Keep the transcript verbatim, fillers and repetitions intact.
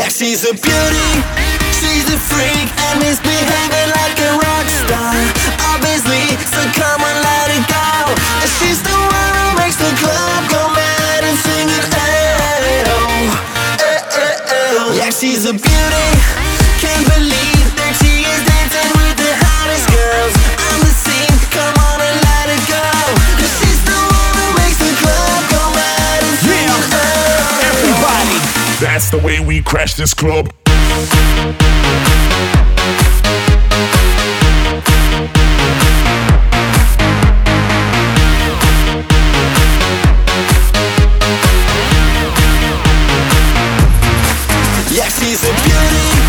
Yeah, she's a beauty, she's a freak, and misbehaving like a rock star. Obviously, so come on, let it go. And she's the one who makes the club go mad and singing, hey, oh, eh, eh, eh. Yeah, she's a beauty, can't believe that she is dancing with the hottest girls on the scene. Come on and let it go. 'Cause she's the one who makes the club go mad and singing, hey, Everybody, that's the way we crash this club. yeah, she's a beauty,